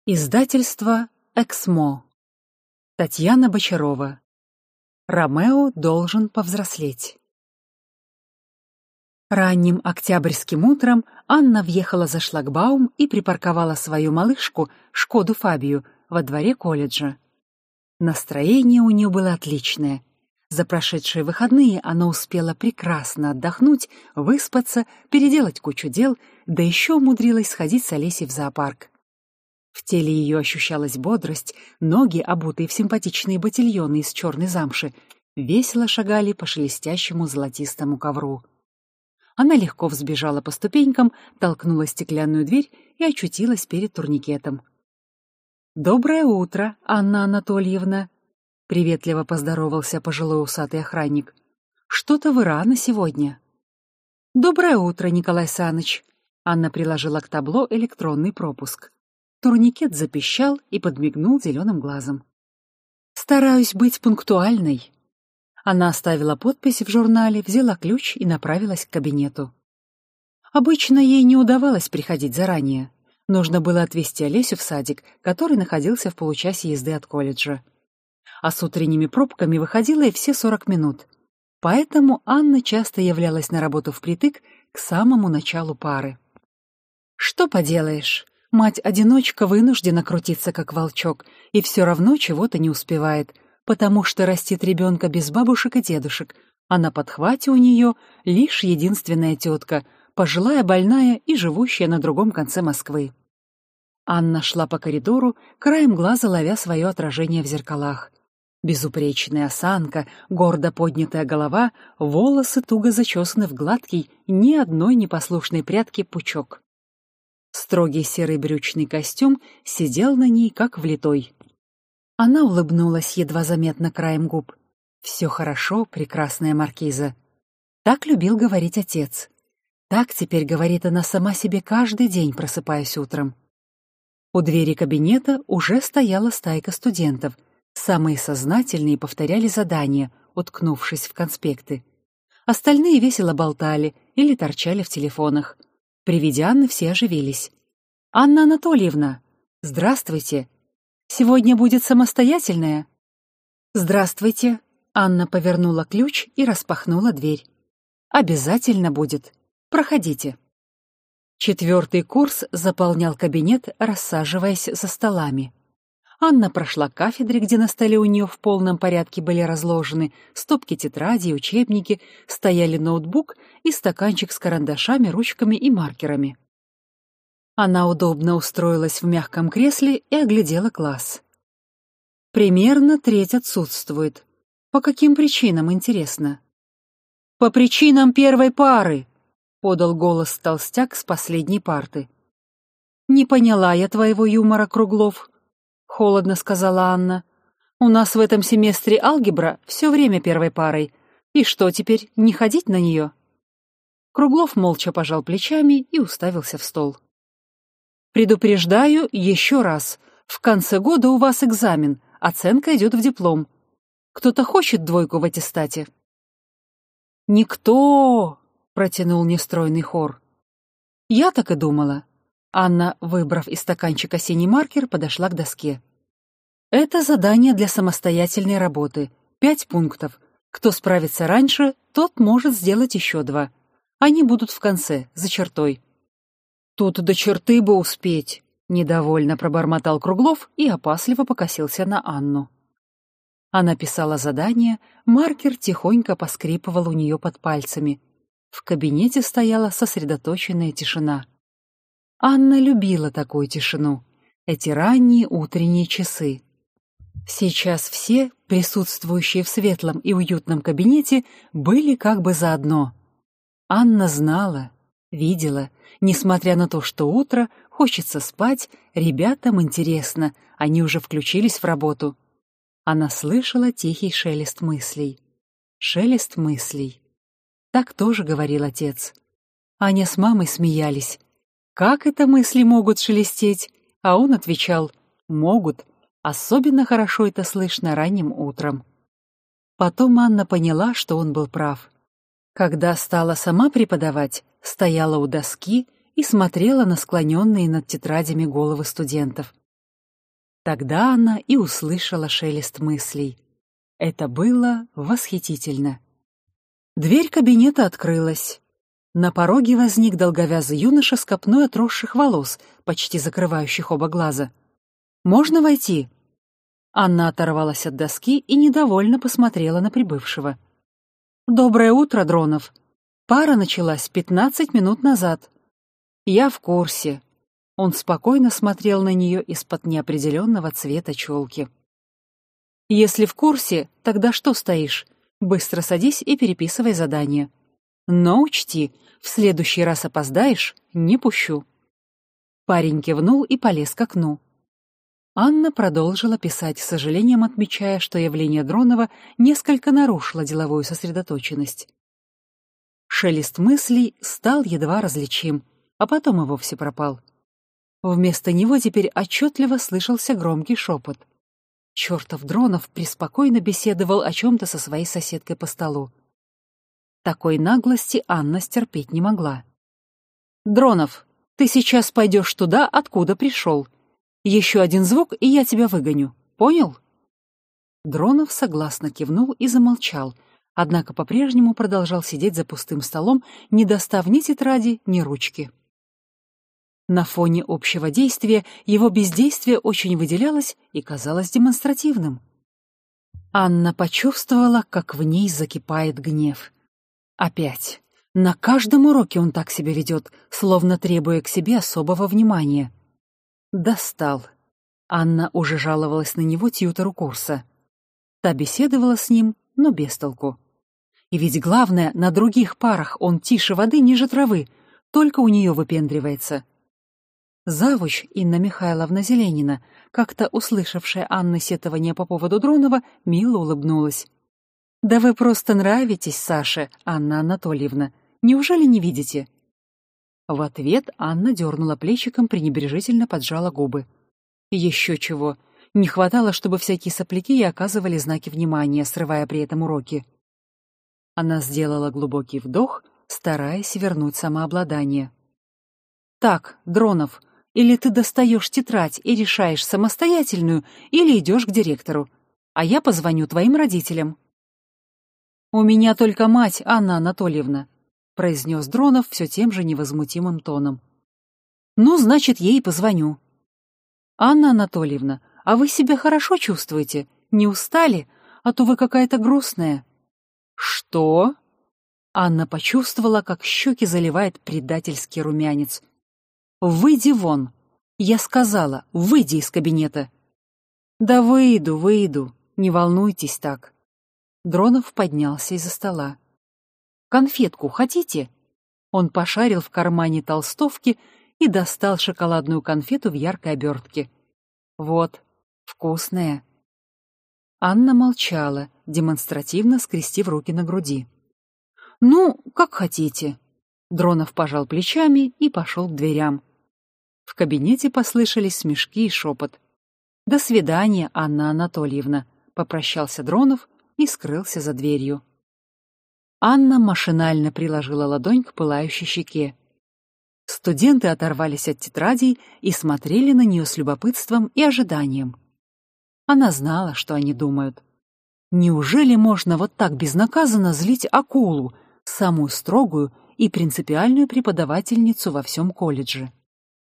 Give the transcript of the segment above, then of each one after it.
Издательство «Эксмо». Татьяна Бочарова. Ромео должен повзрослеть. Ранним октябрьским утром Анна въехала за шлагбаум и припарковала свою малышку, Шкоду Фабию, во дворе колледжа. Настроение у нее было отличное. За прошедшие выходные она успела прекрасно отдохнуть, выспаться, переделать кучу дел, да еще умудрилась сходить с Олесей в зоопарк. В теле ее ощущалась бодрость, ноги, обутые в симпатичные ботильоны из черной замши, весело шагали по шелестящему золотистому ковру. Она легко взбежала по ступенькам, толкнула стеклянную дверь и очутилась перед турникетом. «Доброе утро, Анна Анатольевна!» — приветливо поздоровался пожилой усатый охранник. «Что-то вы рано сегодня». «Доброе утро, Николай Саныч!» — Анна приложила к табло электронный пропуск. Турникет запищал и подмигнул зеленым глазом. «Стараюсь быть пунктуальной». Она оставила подпись в журнале, взяла ключ и направилась к кабинету. Обычно ей не удавалось приходить заранее. Нужно было отвезти Олесю в садик, который находился в получасе езды от колледжа. А с утренними пробками выходила и все 40 минут. Поэтому Анна часто являлась на работу впритык к самому началу пары. Что поделаешь? Мать-одиночка вынуждена крутиться как волчок и все равно чего-то не успевает, потому что растит ребенка без бабушек и дедушек, а на подхвате у нее лишь единственная тетка, пожилая больная и живущая на другом конце Москвы. Анна шла по коридору, краем глаза ловя свое отражение в зеркалах. Безупречная осанка, гордо поднятая голова, волосы туго зачесаны в гладкий, ни одной непослушной прядки пучок. Строгий серый брючный костюм сидел на ней как влитой. Она улыбнулась едва заметно краем губ. «Все хорошо, прекрасная маркиза». Так любил говорить отец. Так теперь говорит она сама себе каждый день, просыпаясь утром. У двери кабинета уже стояла стайка студентов. Самые сознательные повторяли задания, уткнувшись в конспекты. Остальные весело болтали или торчали в телефонах. При виде Анны все оживились. «Анна Анатольевна! Здравствуйте! Сегодня будет самостоятельная?» «Здравствуйте!» Анна повернула ключ и распахнула дверь. «Обязательно будет. Проходите». 4-й курс заполнял кабинет, рассаживаясь за столами. Анна прошла к кафедре, где на столе у нее в полном порядке были разложены стопки тетрадей, учебники, стояли ноутбук и стаканчик с карандашами, ручками и маркерами. Она удобно устроилась в мягком кресле и оглядела класс. Примерно треть отсутствует. По каким причинам, интересно? «По причинам первой пары!» — подал голос толстяк с последней парты. «Не поняла я твоего юмора, Круглов», — холодно сказала Анна. «У нас в этом семестре алгебра все время первой парой. И что теперь, не ходить на нее?» Круглов молча пожал плечами и уставился в стол. «Предупреждаю еще раз. В конце года у вас экзамен, оценка идет в диплом. Кто-то хочет двойку в аттестате?» «Никто!» — протянул нестройный хор. «Я так и думала». Анна, выбрав из стаканчика синий маркер, подошла к доске. «Это задание для самостоятельной работы. 5 пунктов. Кто справится раньше, тот может сделать еще 2. Они будут в конце, за чертой». «Тут до черты бы успеть», — недовольно пробормотал Круглов и опасливо покосился на Анну. Она писала задание, маркер тихонько поскрипывал у нее под пальцами. В кабинете стояла сосредоточенная тишина. Анна любила такую тишину, эти ранние утренние часы. Сейчас все, присутствующие в светлом и уютном кабинете, были как бы заодно. Анна знала, видела, несмотря на то, что утро, хочется спать, ребятам интересно, они уже включились в работу. Она слышала тихий шелест мыслей. Шелест мыслей. Так тоже говорил отец. Аня с мамой смеялись. Как это мысли могут шелестеть? А он отвечал: могут. Особенно хорошо это слышно ранним утром. Потом Анна поняла, что он был прав. Когда стала сама преподавать, стояла у доски и смотрела на склоненные над тетрадями головы студентов. Тогда она и услышала шелест мыслей. Это было восхитительно. Дверь кабинета открылась. На пороге возник долговязый юноша с копной отросших волос, почти закрывающих оба глаза. «Можно войти?» Анна оторвалась от доски и недовольно посмотрела на прибывшего. «Доброе утро, Дронов. Пара началась 15 минут назад». «Я в курсе». Он спокойно смотрел на нее из-под неопределенного цвета челки. «Если в курсе, тогда что стоишь? Быстро садись и переписывай задание. Но учти, в следующий раз опоздаешь — не пущу». Парень кивнул и полез к окну. Анна продолжила писать, с сожалением отмечая, что явление Дронова несколько нарушило деловую сосредоточенность. Шелест мыслей стал едва различим, а потом и вовсе пропал. Вместо него теперь отчетливо слышался громкий шепот. Чертов Дронов преспокойно беседовал о чем-то со своей соседкой по столу. Такой наглости Анна стерпеть не могла. «Дронов, ты сейчас пойдешь туда, откуда пришел. Еще один звук, и я тебя выгоню. Понял?» Дронов согласно кивнул и замолчал, однако по-прежнему продолжал сидеть за пустым столом, не достав ни тетради, ни ручки. На фоне общего действия его бездействие очень выделялось и казалось демонстративным. Анна почувствовала, как в ней закипает гнев. Опять. На каждом уроке он так себя ведет, словно требуя к себе особого внимания. Достал. Анна уже жаловалась на него тьютору курса. Та беседовала с ним, но без толку. И ведь главное, на других парах он тише воды ниже травы, только у нее выпендривается. Завуч Инна Михайловна Зеленина, как-то услышавшая Анны сетование по поводу Дронова, мило улыбнулась. «Да вы просто нравитесь, Саше, Анна Анатольевна. Неужели не видите?» В ответ Анна дернула плечиком, пренебрежительно поджала губы. Еще чего. Не хватало, чтобы всякие сопляки ей оказывали знаки внимания, срывая при этом уроки. Она сделала глубокий вдох, стараясь вернуть самообладание. «Так, Дронов, или ты достаешь тетрадь и решаешь самостоятельную, или идешь к директору, а я позвоню твоим родителям». «У меня только мать, Анна Анатольевна», — произнес Дронов все тем же невозмутимым тоном. «Ну, значит, ей позвоню». «Анна Анатольевна, а вы себя хорошо чувствуете? Не устали? А то вы какая-то грустная». «Что?» Анна почувствовала, как щеки заливает предательский румянец. «Выйди вон!» Я сказала, выйди из кабинета. «Да выйду, не волнуйтесь так». Дронов поднялся из-за стола. «Конфетку хотите?» Он пошарил в кармане толстовки и достал шоколадную конфету в яркой обертке. «Вот, вкусная». Анна молчала, демонстративно скрестив руки на груди. «Ну, как хотите». Дронов пожал плечами и пошел к дверям. В кабинете послышались смешки и шепот. «До свидания, Анна Анатольевна», — попрощался Дронов и скрылся за дверью. Анна машинально приложила ладонь к пылающей щеке. Студенты оторвались от тетрадей и смотрели на нее с любопытством и ожиданием. Она знала, что они думают. Неужели можно вот так безнаказанно злить акулу, самую строгую и принципиальную преподавательницу во всем колледже?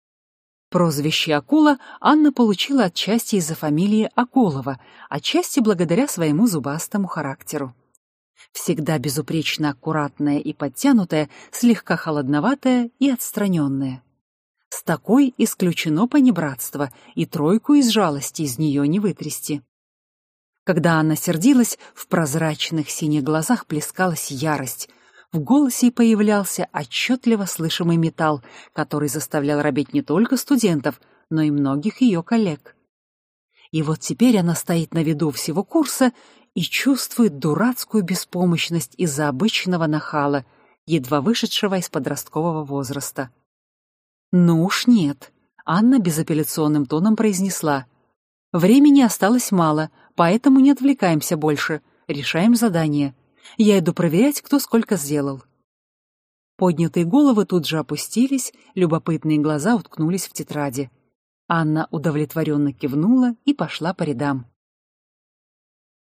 Прозвище «Акула» Анна получила отчасти из-за фамилии Акулова, отчасти благодаря своему зубастому характеру. Всегда безупречно аккуратная и подтянутая, слегка холодноватая и отстраненная. С такой исключено понебратство, и тройку из жалости из нее не вытрясти. Когда Анна сердилась, в прозрачных синих глазах плескалась ярость. В голосе появлялся отчетливо слышимый металл, который заставлял робеть не только студентов, но и многих ее коллег. И вот теперь она стоит на виду всего курса и чувствует дурацкую беспомощность из-за обычного нахала, едва вышедшего из подросткового возраста. «Ну уж нет», — Анна безапелляционным тоном произнесла. «Времени осталось мало, поэтому не отвлекаемся больше, решаем задание. Я иду проверять, кто сколько сделал». Поднятые головы тут же опустились, любопытные глаза уткнулись в тетради. Анна удовлетворенно кивнула и пошла по рядам.